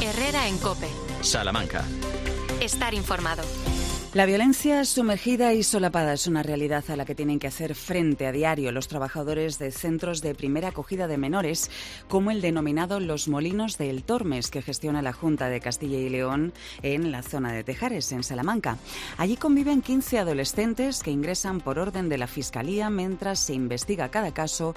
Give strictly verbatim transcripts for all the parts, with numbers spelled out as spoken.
Herrera en COPE. Salamanca. Estar informado. La violencia sumergida y solapada es una realidad a la que tienen que hacer frente a diario los trabajadores de centros de primera acogida de menores, como el denominado Los Molinos de El Tormes, que gestiona la Junta de Castilla y León en la zona de Tejares, en Salamanca. Allí conviven quince adolescentes que ingresan por orden de la Fiscalía mientras se investiga cada caso.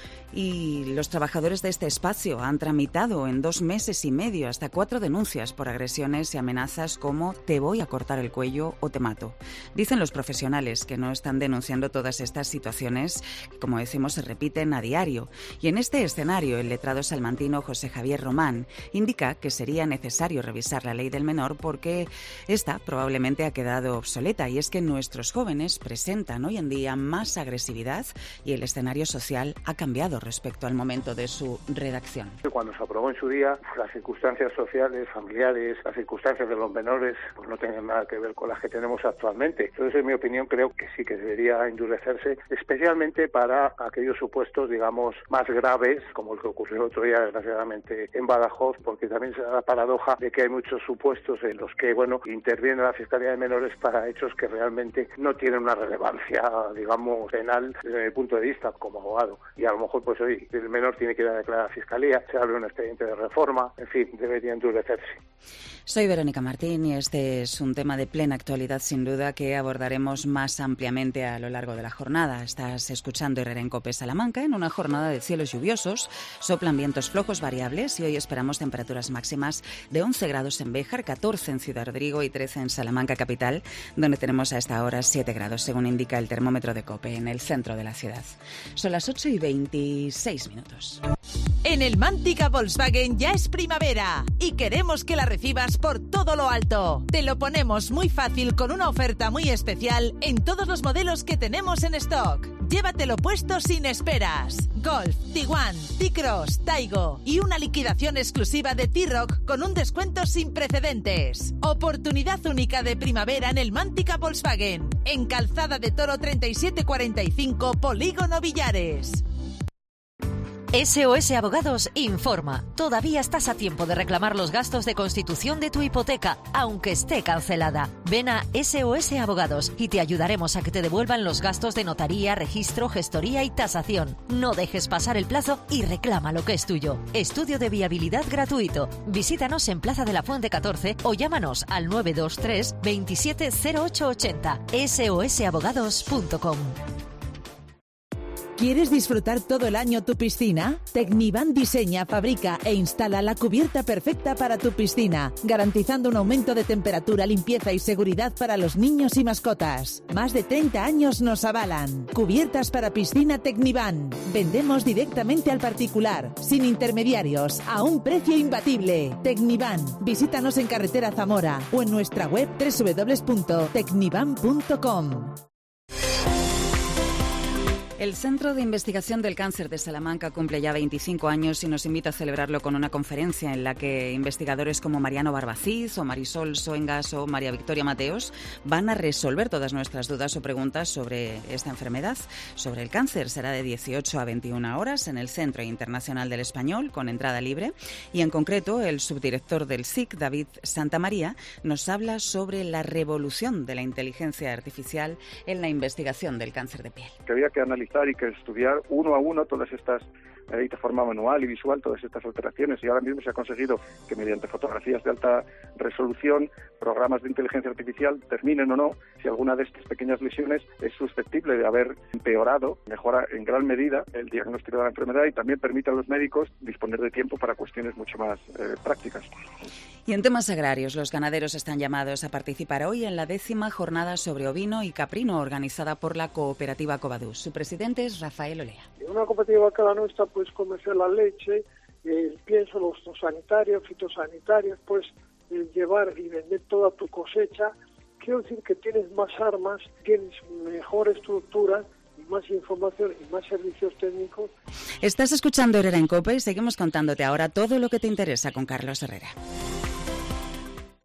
Y los trabajadores de este espacio han tramitado en dos meses y medio hasta cuatro denuncias por agresiones y amenazas como "te voy a cortar el cuello o te mato". Dicen los profesionales que no están denunciando todas estas situaciones que, como decimos, se repiten a diario. Y en este escenario, el letrado salmantino José Javier Román indica que sería necesario revisar la ley del menor porque esta probablemente ha quedado obsoleta, y es que nuestros jóvenes presentan hoy en día más agresividad y el escenario social ha cambiado respecto al momento de su redacción. Cuando se aprobó en su día, las circunstancias sociales, familiares, las circunstancias de los menores, pues no tienen nada que ver con las que tenemos actualmente. Entonces, en mi opinión, creo que sí que debería endurecerse, especialmente para aquellos supuestos, digamos, más graves, como el que ocurrió el otro día, desgraciadamente, en Badajoz, porque también se da la paradoja de que hay muchos supuestos en los que, bueno, interviene la Fiscalía de Menores para hechos que realmente no tienen una relevancia, digamos, penal desde mi punto de vista como abogado. Y a lo mejor pues hoy el menor tiene que ir a declarar a la Fiscalía, se abre un expediente de reforma, en fin, debería endurecerse. Soy Verónica Martín y este es un tema de plena actualidad, sin duda, que abordaremos más ampliamente a lo largo de la jornada. Estás escuchando Herrera en COPE Salamanca en una jornada de cielos lluviosos, soplan vientos flojos variables y hoy esperamos temperaturas máximas de once grados en Béjar, catorce en Ciudad Rodrigo y trece en Salamanca capital, donde tenemos a esta hora siete grados, según indica el termómetro de COPE, en el centro de la ciudad. Son las ocho y veintiséis minutos. En el Mántica Volkswagen ya es primavera y queremos que la recibas por todo lo alto. Te lo ponemos muy fácil con una oferta muy especial en todos los modelos que tenemos en stock. Llévatelo puesto sin esperas. Golf, Tiguan, T-Cross, Taigo y una liquidación exclusiva de T-Roc con un descuento sin precedentes. Oportunidad única de primavera en el Mántica Volkswagen. En Calzada de Toro treinta y siete cuarenta y cinco, Polígono Villares. S O S Abogados informa. Todavía estás a tiempo de reclamar los gastos de constitución de tu hipoteca, aunque esté cancelada. Ven a S O S Abogados y te ayudaremos a que te devuelvan los gastos de notaría, registro, gestoría y tasación. No dejes pasar el plazo y reclama lo que es tuyo. Estudio de viabilidad gratuito. Visítanos en Plaza de la Fuente catorce o llámanos al nueve dos tres, veintisiete cero ocho ochenta. S O S abogados punto com. ¿Quieres disfrutar todo el año tu piscina? Tecnivan diseña, fabrica e instala la cubierta perfecta para tu piscina, garantizando un aumento de temperatura, limpieza y seguridad para los niños y mascotas. Más de treinta años nos avalan. Cubiertas para piscina Tecnivan. Vendemos directamente al particular, sin intermediarios, a un precio imbatible. Tecnivan. Visítanos en Carretera Zamora o en nuestra web doble u doble u doble u punto tecnivan punto com. El Centro de Investigación del Cáncer de Salamanca cumple ya veinticinco años y nos invita a celebrarlo con una conferencia en la que investigadores como Mariano Barbacid o Marisol Soengas o María Victoria Mateos van a resolver todas nuestras dudas o preguntas sobre esta enfermedad, sobre el cáncer. Será de dieciocho a veintiuna horas en el Centro Internacional del Español, con entrada libre. Y en concreto, el subdirector del C I C, David Santamaría, nos habla sobre la revolución de la inteligencia artificial en la investigación del cáncer de piel. Que había que analizar y que estudiar uno a uno todas estas, eh, de forma manual y visual, todas estas alteraciones, y ahora mismo se ha conseguido que mediante fotografías de alta resolución, programas de inteligencia artificial, determinen o no si alguna de estas pequeñas lesiones es susceptible de haber empeorado, mejora en gran medida el diagnóstico de la enfermedad y también permite a los médicos disponer de tiempo para cuestiones mucho más eh, prácticas. Y en temas agrarios, los ganaderos están llamados a participar hoy en la décima jornada sobre ovino y caprino organizada por la cooperativa Covadús. Su presidente es Rafael Olea. Una cooperativa que la nuestra pues comerciar la leche, el pienso, los sanitarios, fitosanitarios, pues el llevar y vender toda tu cosecha. Quiero decir que tienes más armas, tienes mejor estructura, más información y más servicios técnicos. Estás escuchando Herrera en COPE y seguimos contándote ahora todo lo que te interesa con Carlos Herrera.